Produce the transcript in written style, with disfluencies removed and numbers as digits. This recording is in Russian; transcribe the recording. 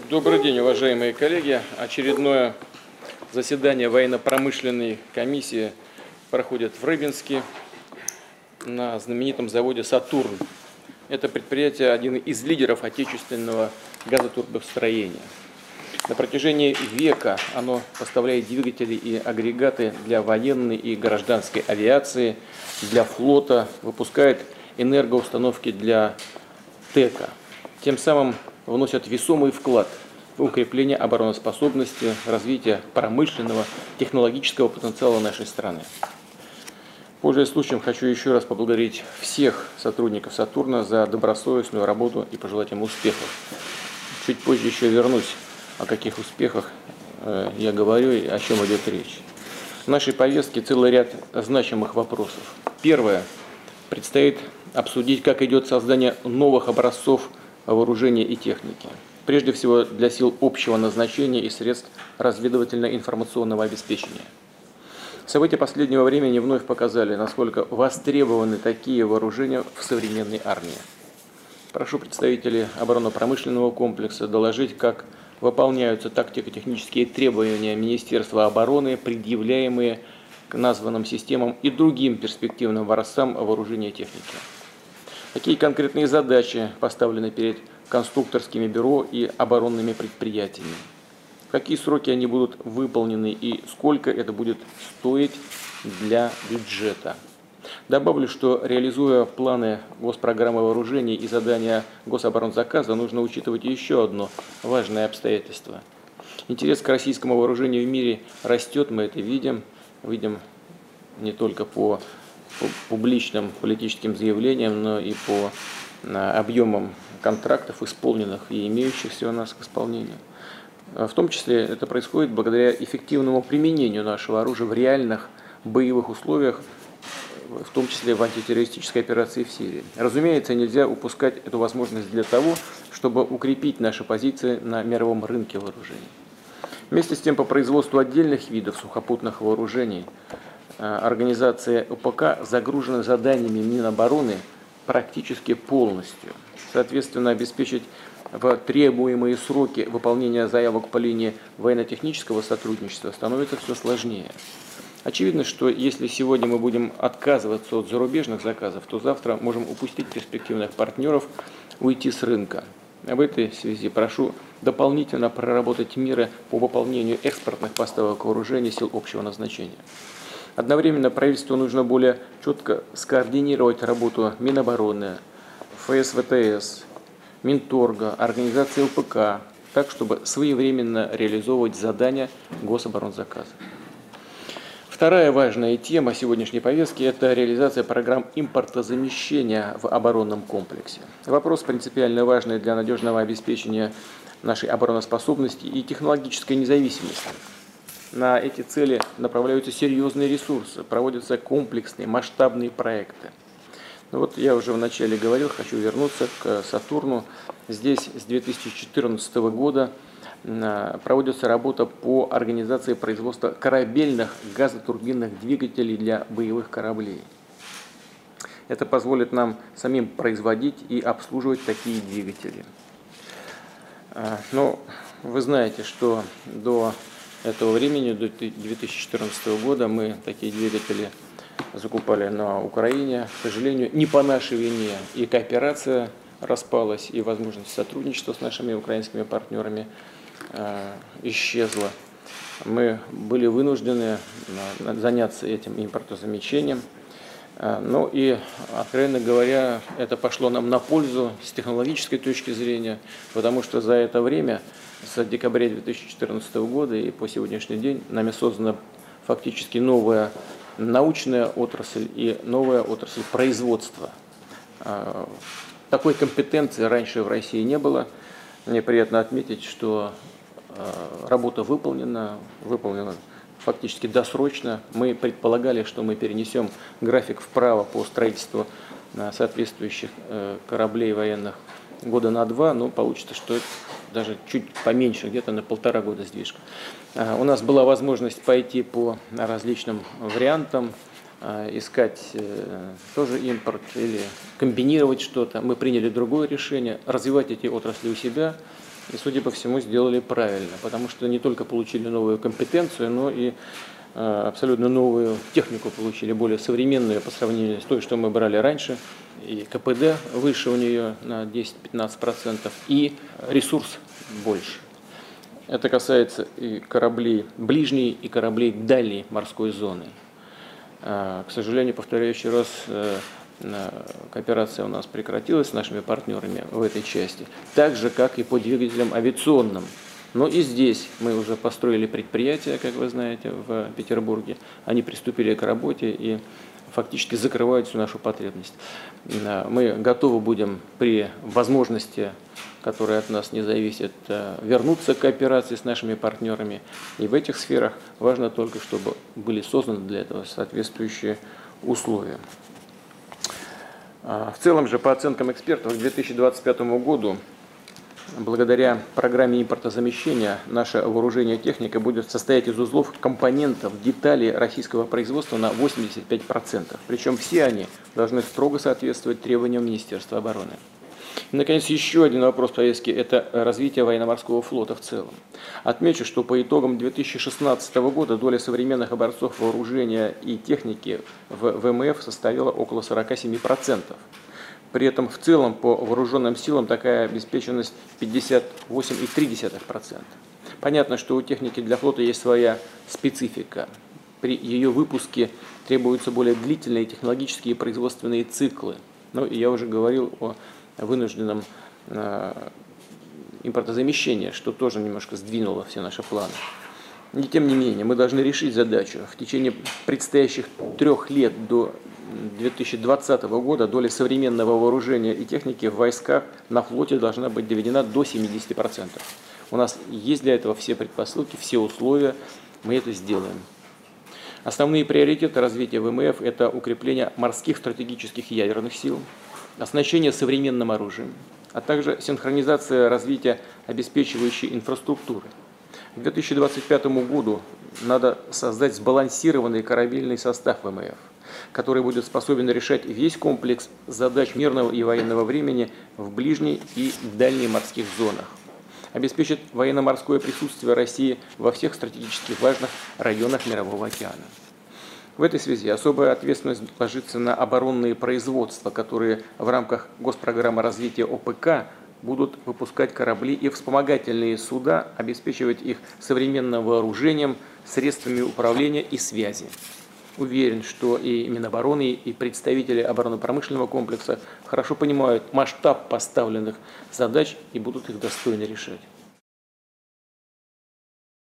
Добрый день, уважаемые коллеги. Очередное заседание военно-промышленной комиссии проходит в Рыбинске на знаменитом заводе «Сатурн». Это предприятие один из лидеров отечественного газотурбостроения. На протяжении века оно поставляет двигатели и агрегаты для военной и гражданской авиации, для флота, выпускает энергоустановки для ТЭКа. Тем самым вносят весомый вклад в укрепление обороноспособности, развитие промышленного, технологического потенциала нашей страны. Пользуясь случаем, хочу еще раз поблагодарить всех сотрудников «Сатурна» за добросовестную работу и пожелать им успехов. Чуть позже еще вернусь, о каких успехах я говорю и о чем идет речь. В нашей повестке целый ряд значимых вопросов. Первое. Предстоит обсудить, как идет создание новых образцов вооружения и техники. Прежде всего для сил общего назначения и средств разведывательно-информационного обеспечения. События последнего времени вновь показали, насколько востребованы такие вооружения в современной армии. Прошу представителей оборонно-промышленного комплекса доложить, как выполняются тактико-технические требования Министерства обороны, предъявляемые к названным системам и другим перспективным образцам вооружения и техники. Какие конкретные задачи поставлены перед конструкторскими бюро и оборонными предприятиями? В какие сроки они будут выполнены и сколько это будет стоить для бюджета? Добавлю, что реализуя планы госпрограммы вооружений и задания гособоронзаказа, нужно учитывать еще одно важное обстоятельство. Интерес к российскому вооружению в мире растет, мы это видим. Видим не только по публичным политическим заявлениям, но и по объемам контрактов, исполненных и имеющихся у нас к исполнению. В том числе это происходит благодаря эффективному применению нашего оружия в реальных боевых условиях, в том числе в антитеррористической операции в Сирии. Разумеется, нельзя упускать эту возможность для того, чтобы укрепить наши позиции на мировом рынке вооружений. Вместе с тем, по производству отдельных видов сухопутных вооружений организация ОПК загружена заданиями Минобороны практически полностью. Соответственно, обеспечить в требуемые сроки выполнения заявок по линии военно-технического сотрудничества становится все сложнее. Очевидно, что если сегодня мы будем отказываться от зарубежных заказов, то завтра можем упустить перспективных партнеров, уйти с рынка. В этой связи прошу дополнительно проработать меры по выполнению экспортных поставок вооружений сил общего назначения. Одновременно правительству нужно более четко скоординировать работу Минобороны, ФСВТС, Минторга, организации ОПК, так, чтобы своевременно реализовывать задания гособоронзаказа. Вторая важная тема сегодняшней повестки – это реализация программ импортозамещения в оборонном комплексе. Вопрос принципиально важный для надежного обеспечения нашей обороноспособности и технологической независимости. На эти цели направляются серьезные ресурсы, проводятся комплексные, масштабные проекты. Ну вот я уже вначале говорил, хочу вернуться к «Сатурну». Здесь с 2014 года проводится работа по организации производства корабельных газотурбинных двигателей для боевых кораблей. Это позволит нам самим производить и обслуживать такие двигатели. Но вы знаете, что до этого времени, до 2014 года, мы такие двигатели закупали на Украине. К сожалению, не по нашей вине и кооперация распалась, и возможность сотрудничества с нашими украинскими партнерами исчезла. Мы были вынуждены заняться этим импортозамещением. Ну и, откровенно говоря, это пошло нам на пользу с технологической точки зрения, потому что за это время, с декабря 2014 года и по сегодняшний день, нами создана фактически новая научная отрасль и новая отрасль производства. Такой компетенции раньше в России не было. Мне приятно отметить, что работа выполнена фактически досрочно. Мы предполагали, что мы перенесем график вправо по строительству соответствующих кораблей военных года на 2, но получится, что это даже чуть поменьше, где-то на 1,5 года сдвижка. У нас была возможность пойти по различным вариантам, искать тоже импорт или комбинировать что-то. Мы приняли другое решение, развивать эти отрасли у себя, И, судя по всему, сделали правильно, потому что не только получили новую компетенцию, но и абсолютно новую технику получили, более современную по сравнению с той, что мы брали раньше. И КПД выше у нее на 10-15%, и ресурс больше. Это касается и кораблей ближней, и кораблей дальней морской зоны. К сожалению, повторяю еще раз, кооперация у нас прекратилась с нашими партнерами в этой части, так же, как и по двигателям авиационным. Но и здесь мы уже построили предприятие, как вы знаете, в Петербурге. Они приступили к работе и фактически закрывают всю нашу потребность. Мы готовы будем при возможности, которая от нас не зависит, вернуться к кооперации с нашими партнерами. И в этих сферах важно только, чтобы были созданы для этого соответствующие условия. В целом же, по оценкам экспертов, к 2025 году, благодаря программе импортозамещения, наше вооружение и техника будет состоять из узлов, компонентов, деталей российского производства на 85%. Причем все они должны строго соответствовать требованиям Министерства обороны. И, наконец, еще один вопрос повестки – это развитие военно-морского флота в целом. Отмечу, что по итогам 2016 года доля современных образцов вооружения и техники в ВМФ составила около 47%. При этом в целом по вооруженным силам такая обеспеченность 58,3%. Понятно, что у техники для флота есть своя специфика. При ее выпуске требуются более длительные технологические и производственные циклы. Ну, и я уже говорил о вынужденном импортозамещении, что тоже немножко сдвинуло все наши планы. И тем не менее, мы должны решить задачу. В течение предстоящих 3 лет до 2020 года доля современного вооружения и техники в войсках на флоте должна быть доведена до 70%. У нас есть для этого все предпосылки, все условия, мы это сделаем. Основные приоритеты развития ВМФ – это укрепление морских стратегических ядерных сил, оснащение современным оружием, а также синхронизация развития обеспечивающей инфраструктуры. К 2025 году надо создать сбалансированный корабельный состав ВМФ, который будет способен решать весь комплекс задач мирного и военного времени в ближней и дальней морских зонах, обеспечит военно-морское присутствие России во всех стратегически важных районах Мирового океана. В этой связи особая ответственность ложится на оборонные производства, которые в рамках госпрограммы развития ОПК будут выпускать корабли и вспомогательные суда, обеспечивать их современным вооружением, средствами управления и связи. Уверен, что и Минобороны, и представители оборонно-промышленного комплекса хорошо понимают масштаб поставленных задач и будут их достойно решать.